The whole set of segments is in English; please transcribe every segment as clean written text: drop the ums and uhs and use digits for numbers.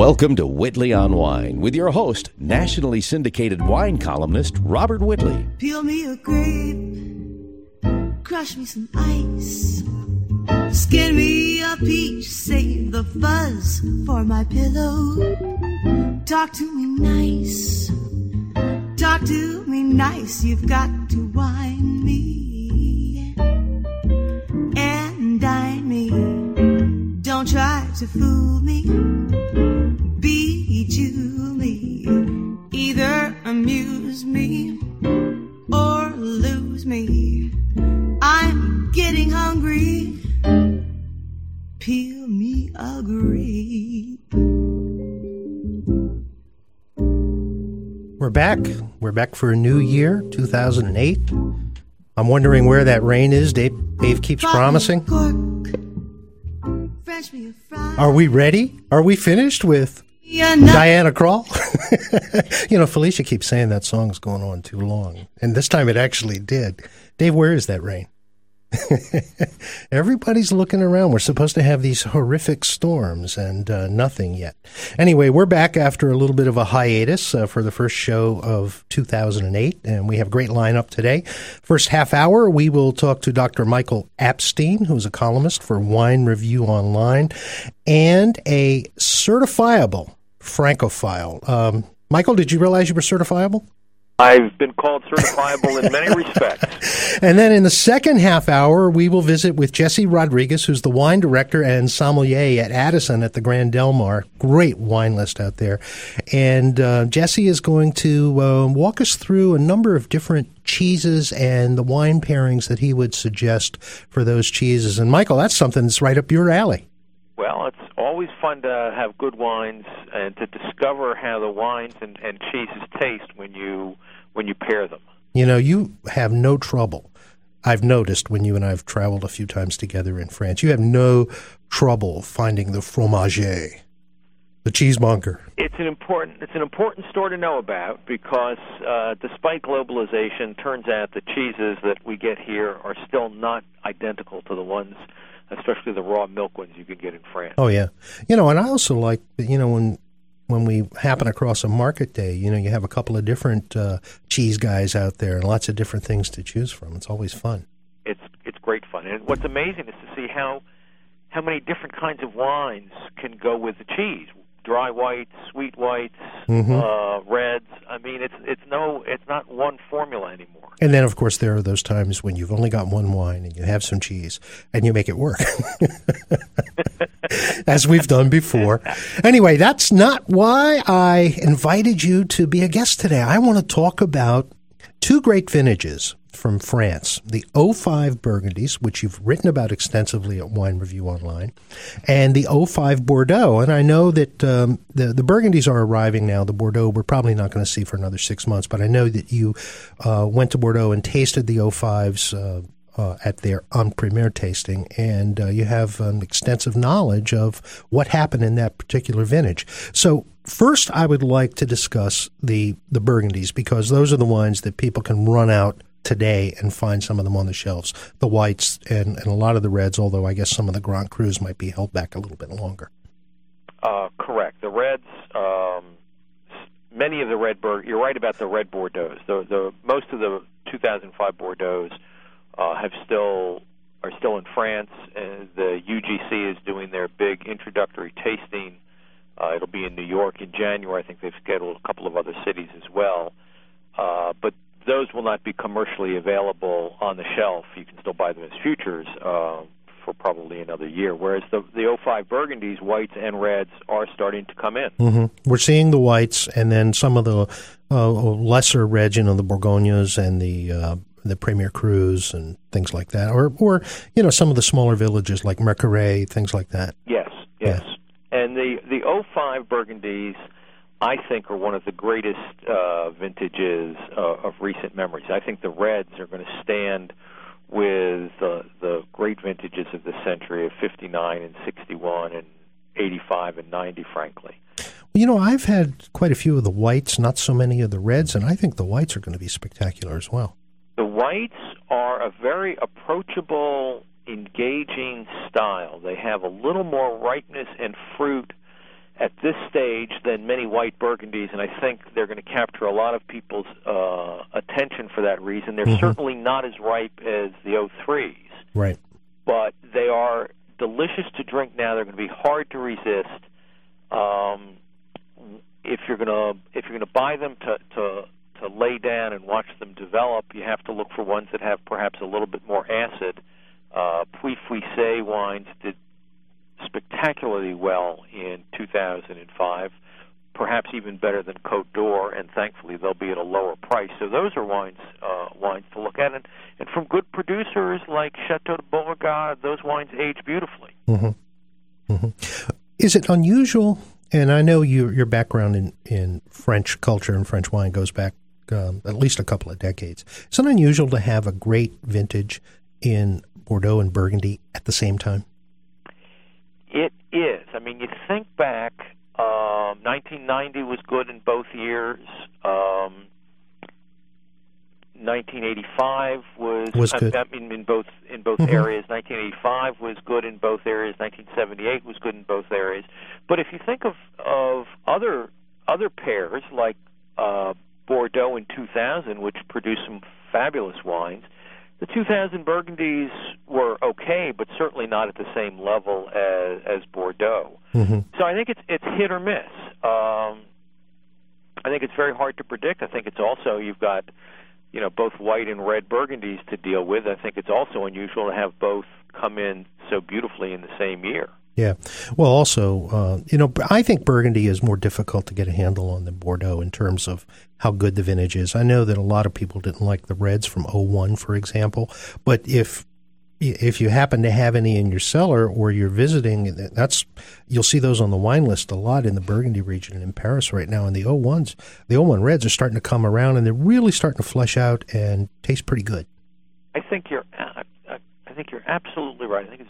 Welcome to Whitley on Wine with your host, nationally syndicated wine columnist Robert Whitley. Peel me a grape, crush me some ice, skin me a peach, save the fuzz for my pillow. Talk to me nice, talk to me nice, you've got to wine me and dine me. Don't try to fool me, bejewel me, either amuse me or lose me. I'm getting hungry, peel me a grape. We're back. We're back for a new year, 2008. I'm wondering where that rain is. Dave keeps promising. Are we ready? Are we finished with Diana Krall? You know, Felicia keeps saying that song's going on too long. And this time it actually did. Dave, where is that rain? Everybody's looking around. We're supposed to have these horrific storms and nothing yet. Anyway, we're back after a little bit of a hiatus for the first show of 2008, and we have a great lineup today. First half hour, we will talk to Dr. Michael Apstein, who's a columnist for Wine Review Online, and a certifiable Francophile. Michael, did you realize you were certifiable? I've been called certifiable in many respects. And then in the second half hour, we will visit with Jesse Rodriguez, who's the wine director and sommelier at Addison at the Grand Del Mar. Great wine list out there. And Jesse is going to walk us through a number of different cheeses and the wine pairings that he would suggest for those cheeses. And Michael, that's something that's right up your alley. Well, it's always fun to have good wines and to discover how the wines and cheeses taste when you pair them. You know, you have no trouble. I've noticed when you and I have traveled a few times together in France, you have no trouble finding the fromager, the cheesemonger. It's an important store to know about because despite globalization, turns out the cheeses that we get here are still not identical to the ones, especially the raw milk ones you can get in France. Oh, yeah. You know, and I also like, you know, when we happen across a market day, you know, you have a couple of different cheese guys out there and lots of different things to choose from. It's always fun. It's great fun. And what's amazing is to see how many different kinds of wines can go with the cheese. Dry whites, sweet whites, reds. I mean, it's not one formula anymore. And then, of course, there are those times when you've only got one wine and you have some cheese and you make it work, as we've done before. Anyway, that's not why I invited you to be a guest today. I want to talk about two great vintages from France, the 05 Burgundies, which you've written about extensively at Wine Review Online, and the 05 Bordeaux. And I know that the Burgundies are arriving now. The Bordeaux we're probably not going to see for another 6 months, but I know that you went to Bordeaux and tasted the 05s at their en-premier tasting, and you have extensive knowledge of what happened in that particular vintage. So first, I would like to discuss the Burgundies, because those are the wines that people can run out today and find some of them on the shelves. The whites and a lot of the reds, although I guess some of the Grand Crus might be held back a little bit longer. Correct. The reds, many of the red you're right about the red Bordeaux. The most of the 2005 Bordeaux are still in France, and the UGC is doing their big introductory tasting. It'll be in New York in January. I think they've scheduled a couple of other cities as well. But those will not be commercially available on the shelf. You can still buy them as futures for probably another year, whereas the 05 Burgundies, whites and reds, are starting to come in. Mm-hmm. We're seeing the whites, and then some of the lesser reds, you know, the Bourgognes and the Premier Crus and things like that, or you know, some of the smaller villages like Mercure, things like that. Yes. And the 05 Burgundies, I think, are one of the greatest vintages of recent memories. I think the reds are going to stand with the great vintages of the century of 59 and 61 and 85 and 90, frankly. Well, you know, I've had quite a few of the whites, not so many of the reds, and I think the whites are going to be spectacular as well. The whites are a very approachable, engaging style. They have a little more ripeness and fruit at this stage than many white Burgundies, and I think they're going to capture a lot of people's attention for that reason. They're certainly not as ripe as the 03s. Right. But they are delicious to drink now. They're going to be hard to resist. If you're going to buy them to lay down and watch them develop, you have to look for ones that have perhaps a little bit more acid. Puy Fuissé wines did spectacularly well in 2005, perhaps even better than Côte d'Or, and thankfully they'll be at a lower price. So those are wines to look at, and from good producers like Chateau de Beauregard, those wines age beautifully. Is it unusual? And I know your background in French culture and French wine goes back at least a couple of decades. Is it unusual to have a great vintage in Bordeaux and Burgundy at the same time? It is. I mean, you think back, 1990 was good in both years. 1985 was good. I mean, in both areas. 1985 was good in both areas. 1978 was good in both areas. But if you think of other pairs like Bordeaux in 2000, which produced some fabulous wines, the 2000 Burgundies were okay, but certainly not at the same level as Bordeaux. So I think it's hit or miss. I think it's very hard to predict. I think it's also, you've got both white and red Burgundies to deal with. I think it's also unusual to have both come in so beautifully in the same year. Yeah. Well, also, I think Burgundy is more difficult to get a handle on than Bordeaux in terms of how good the vintage is. I know that a lot of people didn't like the reds from 01, for example, but if you happen to have any in your cellar or you're visiting, you'll see those on the wine list a lot in the Burgundy region and in Paris right now. And the 01 reds are starting to come around, and they're really starting to flesh out and taste pretty good. I think you're absolutely right. I think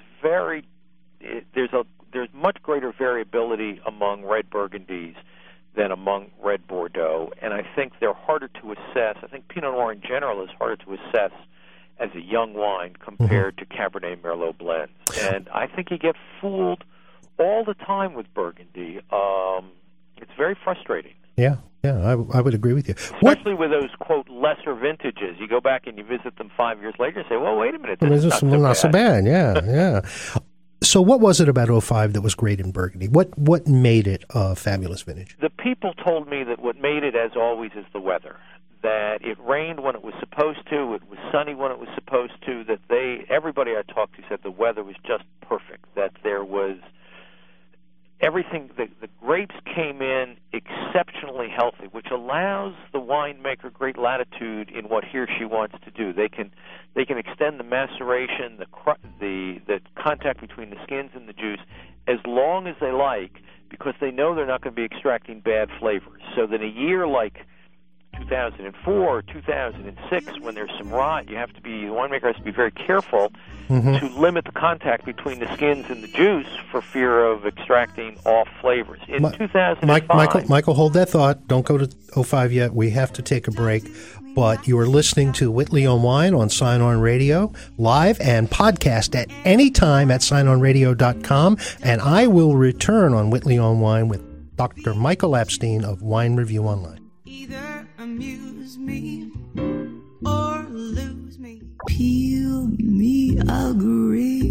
there's much greater variability among red Burgundies than among red Bordeaux, and I think they're harder to assess. I think Pinot Noir in general is harder to assess as a young wine compared to Cabernet Merlot blends. And I think you get fooled all the time with Burgundy. It's very frustrating. Yeah, I would agree with you. Especially with those, quote, lesser vintages. You go back and you visit them 5 years later and say, well, wait a minute, this is not so bad. Yeah. So what was it about 05 that was great in Burgundy? What made it a fabulous vintage? The people told me that what made it, as always, is the weather. That it rained when it was supposed to, it was sunny when it was supposed to, that everybody I talked to said the weather was just perfect, that there was everything, the grapes came in exceptionally healthy, which allows the winemaker great latitude in what he or she wants to do. They can extend the maceration, the contact between the skins and the juice as long as they like, because they know they're not going to be extracting bad flavors. So that a year like 2004 or 2006, when there's some rot, the winemaker has to be very careful to limit the contact between the skins and the juice for fear of extracting off flavors. In 2005... Michael, hold that thought. Don't go to 05 yet. We have to take a break. But you are listening to Whitley on Wine on Sign On Radio, live and podcast at any time at signonradio.com. And I will return on Whitley on Wine with Dr. Michael Epstein of Wine Review Online. Either amuse me or lose me. Peel me a grape.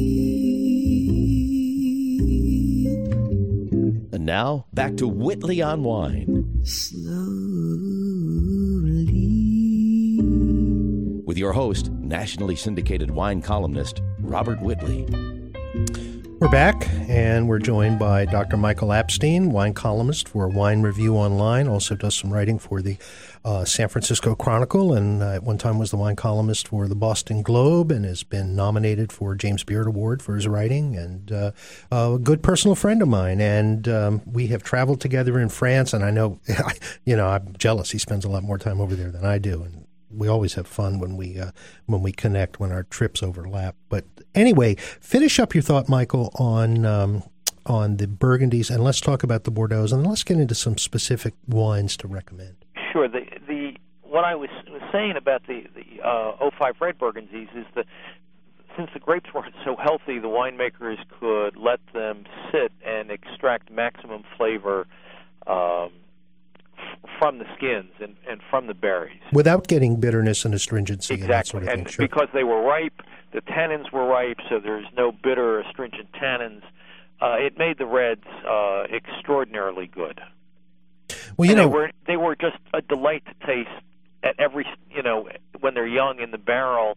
And now, back to Whitley on Wine. Slowly. With your host, nationally syndicated wine columnist, Robert Whitley. We're back, and we're joined by Dr. Michael Epstein, wine columnist for Wine Review Online, also does some writing for the San Francisco Chronicle, and at one time was the wine columnist for the Boston Globe, and has been nominated for James Beard Award for his writing, and a good personal friend of mine. And we have traveled together in France, and I know, I'm jealous. He spends a lot more time over there than I do, and we always have fun when we connect, when our trips overlap. But anyway, finish up your thought, Michael, on the Burgundies, and let's talk about the Bordeaux, and let's get into some specific wines to recommend. Sure. What I was saying about the 05 red Burgundies is that since the grapes weren't so healthy, the winemakers could let them sit and extract maximum flavor from the skins and from the berries. Without getting bitterness and astringency. Exactly. And that sort of thing. And Sure. because they were ripe, the tannins were ripe, so there's no bitter, astringent tannins. It made the reds extraordinarily good. Well, they were just a delight to taste at every, when they're young in the barrel.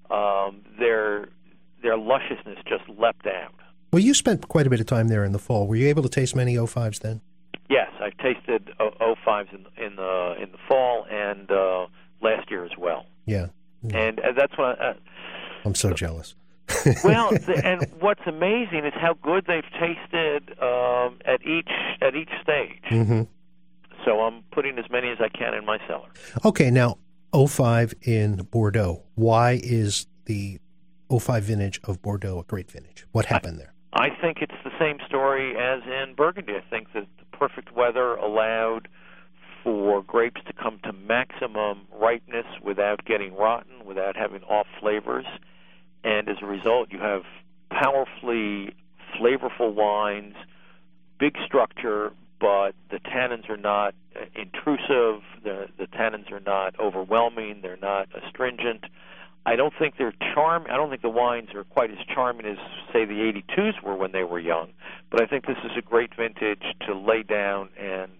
Their lusciousness just leapt out. Well, you spent quite a bit of time there in the fall. Were you able to taste many 05s then? Yes, I've tasted 05s in the fall and last year as well. Yeah. And that's what I'm so jealous. Well, and what's amazing is how good they've tasted at each stage. Mm-hmm. So I'm putting as many as I can in my cellar. Okay, now 05 in Bordeaux. Why is the 05 vintage of Bordeaux a great vintage? What happened there? I think it's the same story as in Burgundy. I think that the perfect weather allowed for grapes to come to maximum ripeness without getting rotten, without having off flavors. And as a result, you have powerfully flavorful wines, big structure, but the tannins are not intrusive. The tannins are not overwhelming. They're not astringent. I don't think they're I don't think the wines are quite as charming as, say, the 82s were when they were young. But I think this is a great vintage to lay down and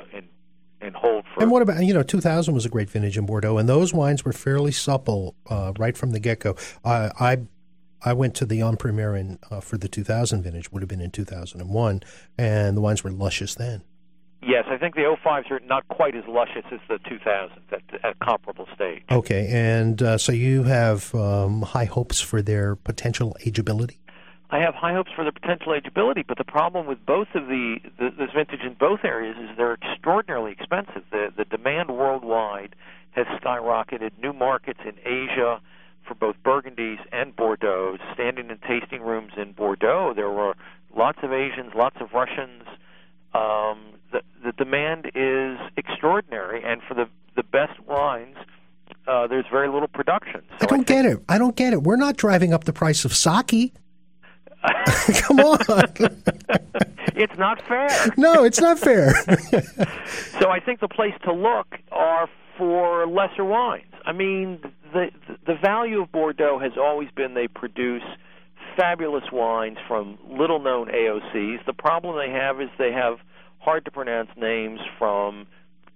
hold for. And what about 2000 was a great vintage in Bordeaux, and those wines were fairly supple right from the get-go. I went to the En Primeur for the 2000 vintage, would have been in 2001, and the wines were luscious then. Yes, I think the 05s are not quite as luscious as the 2000s at a comparable stage. Okay, and so you have high hopes for their potential ageability? I have high hopes for the potential ageability, but the problem with both of this vintage in both areas is they're extraordinarily expensive. The demand worldwide has skyrocketed. New markets in Asia for both Burgundies and Bordeaux. Standing in tasting rooms in Bordeaux, there were lots of Asians, lots of Russians. The demand is extraordinary, and for the best wines, there's very little production. So I don't get it. We're not driving up the price of sake. Come on. It's not fair. No, it's not fair. So I think the place to look are for lesser wines. I mean, the value of Bordeaux has always been they produce fabulous wines from little-known AOCs. The problem they have is they have hard-to-pronounce names from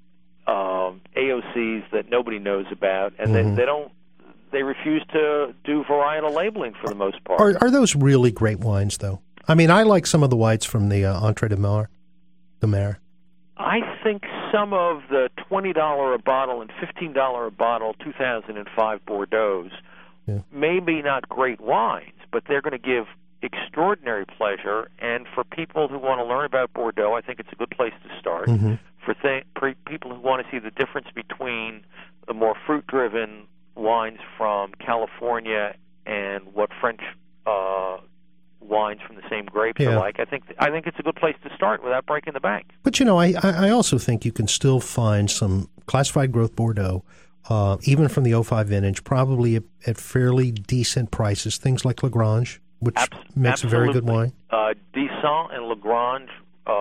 AOCs that nobody knows about, and they refuse to do varietal labeling for the most part. Are those really great wines, though? I mean, I like some of the whites from the Entre de Mer. I think some of the $20 a bottle and $15 a bottle 2005 Bordeaux's maybe not great wines, but they're going to give extraordinary pleasure. And for people who want to learn about Bordeaux, I think it's a good place to start. Mm-hmm. For people who want to see the difference between the more fruit-driven wines from California and what French wines from the same grapes are like, I think it's a good place to start without breaking the bank. But I also think you can still find some classified growth Bordeaux, even from the 05 vintage, probably at fairly decent prices. Things like Lagrange, which makes a very good wine. Decent and Lagrange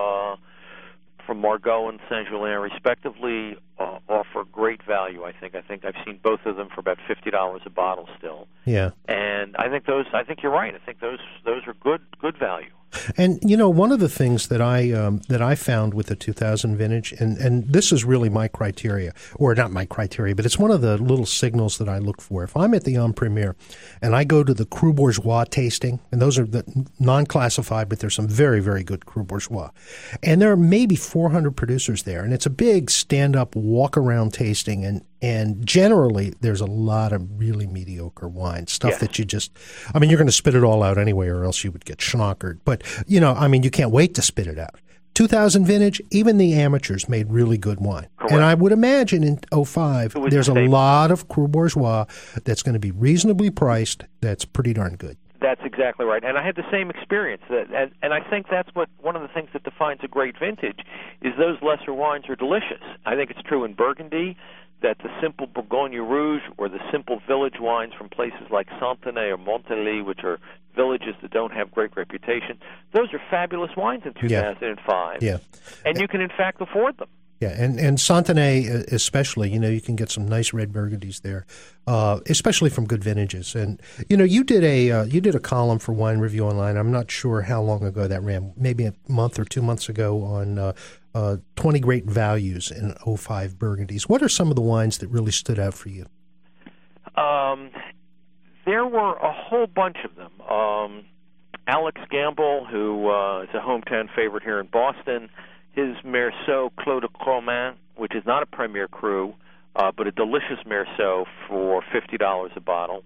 from Margaux and Saint-Julien, respectively, offer great value. I think I've seen both of them for about $50 a bottle still. Yeah, and I think you're right. I think those are good value. And one of the things that I found with the 2000 vintage, and this is really my criteria, or not my criteria, but it's one of the little signals that I look for. If I'm at the En Primeur and I go to the Cru Bourgeois tasting, and those are the non-classified, but there's some very, very good Cru Bourgeois, and there are maybe 400 producers there, and it's a big stand-up, walk-around tasting, and generally there's a lot of really mediocre wine, stuff that you're going to spit it all out anyway, or else you would get schnockered. But, you can't wait to spit it out. 2000 vintage, even the amateurs made really good wine. Correct. And I would imagine in 05, there's a lot of Cru Bourgeois that's going to be reasonably priced that's pretty darn good. That's exactly right. And I had the same experience. And I think that's one of the things that defines a great vintage is those lesser wines are delicious. I think it's true in Burgundy. that the simple Bourgogne Rouge or the simple village wines from places like Santenay or Montelly, which are villages that don't have great reputation, those are fabulous wines in 2005. Yeah. And you can, in fact, afford them. Yeah, and Santenay especially, you can get some nice red Burgundies there, especially from good vintages. And you did a column for Wine Review Online. I'm not sure how long ago that ran, maybe a month or 2 months ago, on 20 great values in 05 Burgundies. What are some of the wines that really stood out for you? There were a whole bunch of them. Alex Gamble, who is a hometown favorite here in Boston, his Meursault Clos de Cromant, which is not a Premier Cru, but a delicious Meursault for $50 a bottle.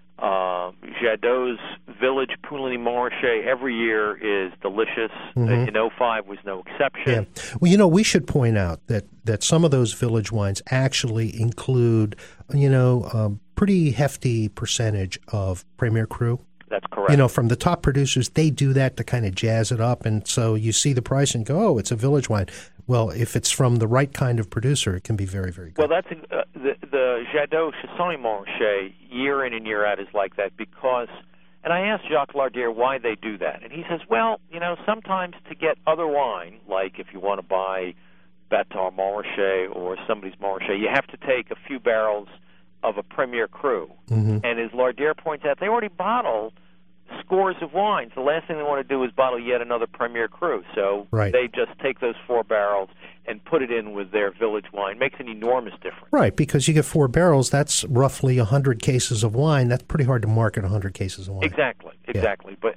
Jadot's Village Pouligny Montrachet every year is delicious. In 05 was no exception. Yeah. Well, we should point out that some of those village wines actually include, a pretty hefty percentage of Premier Cru. That's correct. From the top producers, they do that to kind of jazz it up, and so you see the price and go, oh, it's a village wine. Well, if it's from the right kind of producer, it can be very, very good. Well, that's the Jadot Chassagne Montrachet, year in and year out, is like that because, and I asked Jacques Lardier why they do that, and he says, well, sometimes to get other wine, like if you want to buy Batard Montrachet or somebody's Montrachet, you have to take a few barrels of a Premier Cru. And as Lardier points out, they already bottle scores of wines. The last thing they want to do is bottle yet another Premier Cru. So they just take those 4 barrels and put it in with their village wine. Makes an enormous difference. Right, because you get 4 barrels, that's roughly 100 cases of wine. That's pretty hard to market 100 cases of wine. Exactly. Yeah. But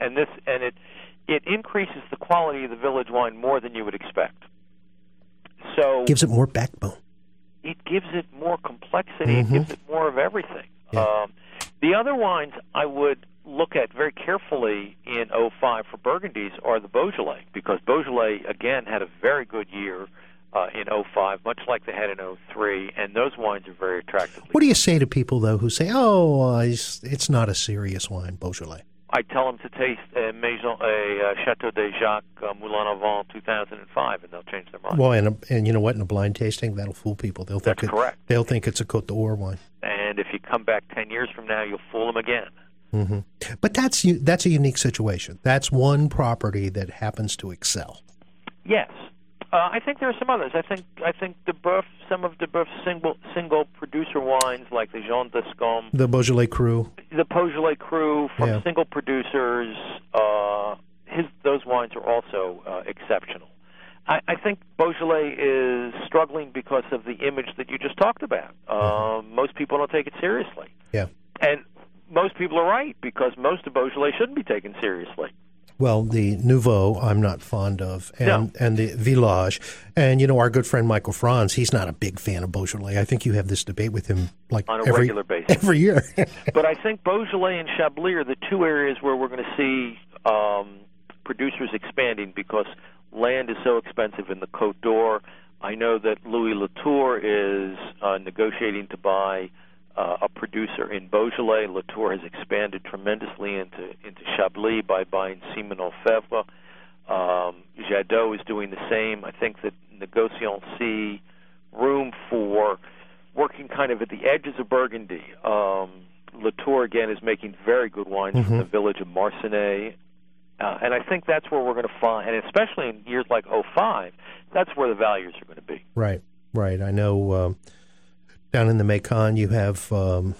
it increases the quality of the village wine more than you would expect. So gives it more backbone. It gives it more complexity. It gives it more of everything. Yeah. The other wines I would look at very carefully in 05 for Burgundies are the Beaujolais, because Beaujolais, again, had a very good year in 05, much like they had in 03, and those wines are very attractive. What do you say to people, though, who say, it's not a serious wine, Beaujolais? I tell them to taste a Chateau des Jacques Moulin à Vent 2005, and they'll change their mind. Well, and you know what? In a blind tasting, that'll fool people. That's correct. They'll think it's a Côte d'Or wine. And if you come back 10 years from now, you'll fool them again. But that's a unique situation. That's one property that happens to excel. Yes. I think there are some others. I think Deboeuf, some of Deboeuf's single producer wines, like the Jean d'Escombe, the Beaujolais Cru, from single producers, those wines are also exceptional. I think Beaujolais is struggling because of the image that you just talked about. Most people don't take it seriously. Yeah, and most people are right, because most of Beaujolais shouldn't be taken seriously. Well, the Nouveau I'm not fond of, and the Village. And, our good friend Michael Franz, he's not a big fan of Beaujolais. I think you have this debate with him on a regular basis. Every year. But I think Beaujolais and Chablis are the two areas where we're going to see producers expanding, because land is so expensive in the Côte d'Or. I know that Louis Latour is negotiating to buy a producer in Beaujolais. Latour has expanded tremendously into Chablis by buying Simonot Fèvre. Jadot is doing the same. I think that Negociants see room for working kind of at the edges of Burgundy. Latour, again, is making very good wines from the village of Marcenay. And I think that's where we're going to find, and especially in years like 05, that's where the values are going to be. Right. I know down in the Mâcon you have,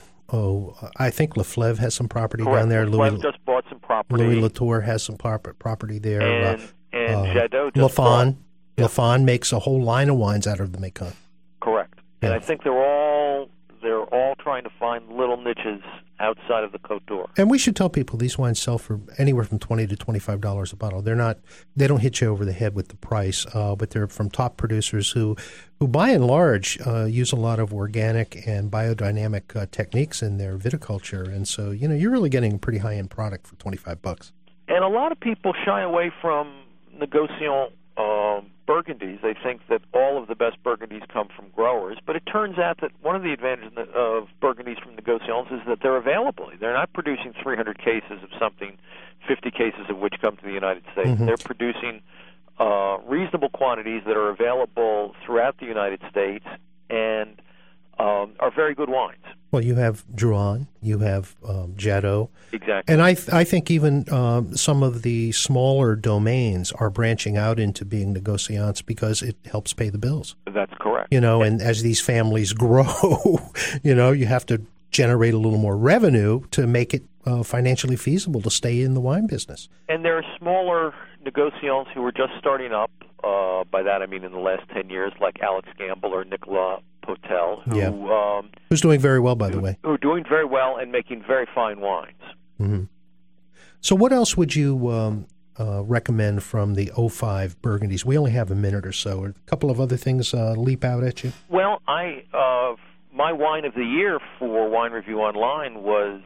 I think Leflaive has some property down there. Leflaive just bought some property. Louis Latour has some property there. And Jadot just Lafon makes a whole line of wines out of the Mâcon. Correct. And I think they're all trying to find little niches outside of the Côte d'Or. And we should tell people these wines sell for anywhere from $20 to $25 a bottle. They don't hit you over the head with the price, but they're from top producers who by and large use a lot of organic and biodynamic techniques in their viticulture. And so, you're really getting a pretty high-end product for $25. And a lot of people shy away from Negociant Burgundies. They think that all of the best Burgundies come from growers, but it turns out that one of the advantages of Burgundies from Negociants is that they're available. They're not producing 300 cases of something, 50 cases of which come to the United States. They're producing reasonable quantities that are available throughout the United States, and are very good wines. Well, you have Drouhin, you have Jadot. Exactly. And I think even some of the smaller domains are branching out into being negociants because it helps pay the bills. That's correct. You know, and as these families grow, you know, you have to generate a little more revenue to make it financially feasible to stay in the wine business. And there are smaller negociants who are just starting up. By that I mean in the last 10 years, like Alex Gamble or Nicolas Potel, who's doing very well, by the way. Who are doing very well and making very fine wines. Mm-hmm. So what else would you recommend from the 05 Burgundies? We only have a minute or so. A couple of other things leap out at you? Well, my wine of the year for Wine Review Online was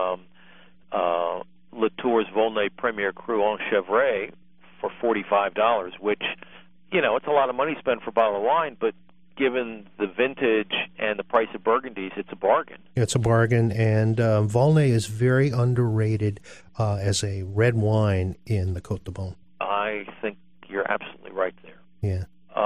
Latour's Volnay Premier Cru en Chevray for $45, which, you know, it's a lot of money spent for a bottle of wine, but given the vintage and the price of Burgundies, it's a bargain. It's a bargain, and Volnay is very underrated as a red wine in the Côte de Beaune. I think you're absolutely right there. Yeah.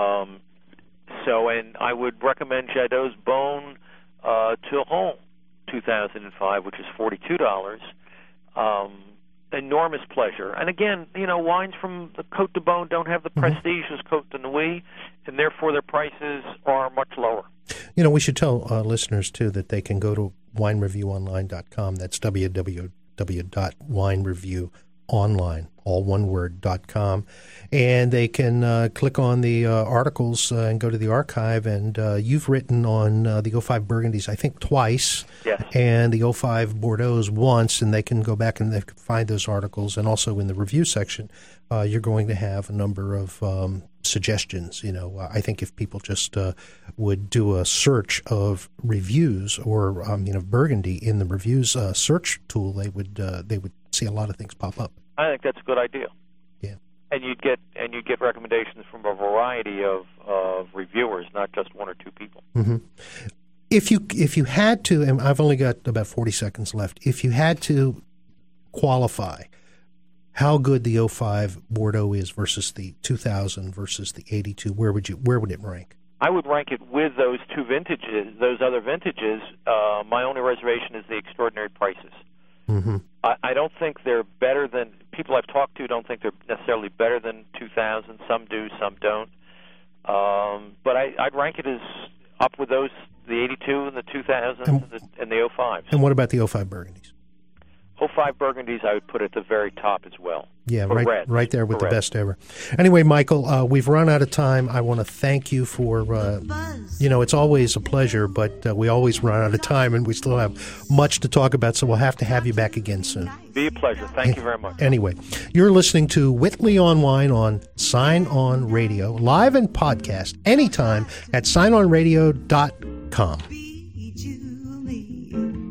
And I would recommend Jadot's Beaune Turon 2005, which is $42. Enormous pleasure. And again, you know, wines from the Côte de Beaune don't have the prestige as Côte de Nuit, and therefore their prices are much lower. You know, we should tell listeners, too, that they can go to winereviewonline.com. That's www.winereviewonline, all one word, .com. And they can click on the articles and go to the archive. And you've written on the 05 Burgundies, I think, twice. Yes. And the 05 Bordeaux once. And they can go back and they can find those articles. And also in the review section, you're going to have a number of suggestions. You know, I think if people just would do a search of reviews or of Burgundy in the reviews search tool, they would see a lot of things pop up. I think that's a good idea. Yeah. And you'd get recommendations from a variety of reviewers, not just one or two people. Mm-hmm. If you had to, and I've only got about 40 seconds left, if you had to qualify how good the 05 Bordeaux is versus the 2000 versus the 82, where would it rank? I would rank it with those two vintages, those other vintages. My only reservation is the extraordinary prices. Mm-hmm. I don't think they're better than people I've talked to. Don't think they're necessarily better than 2000. Some do, some don't. But I'd rank it as up with those, the 82 and the 2000s and the 05s. And what about the 05 Burgundies? 05 Burgundies, I would put at the very top as well. Yeah, right there with the best ever. Anyway, Michael, we've run out of time. I want to thank you for, it's always a pleasure, but we always run out of time, and we still have much to talk about, so we'll have to have you back again soon. Be a pleasure. Thank you very much. Anyway, you're listening to Whitley on Wine on Sign On Radio, live and podcast anytime at signonradio.com.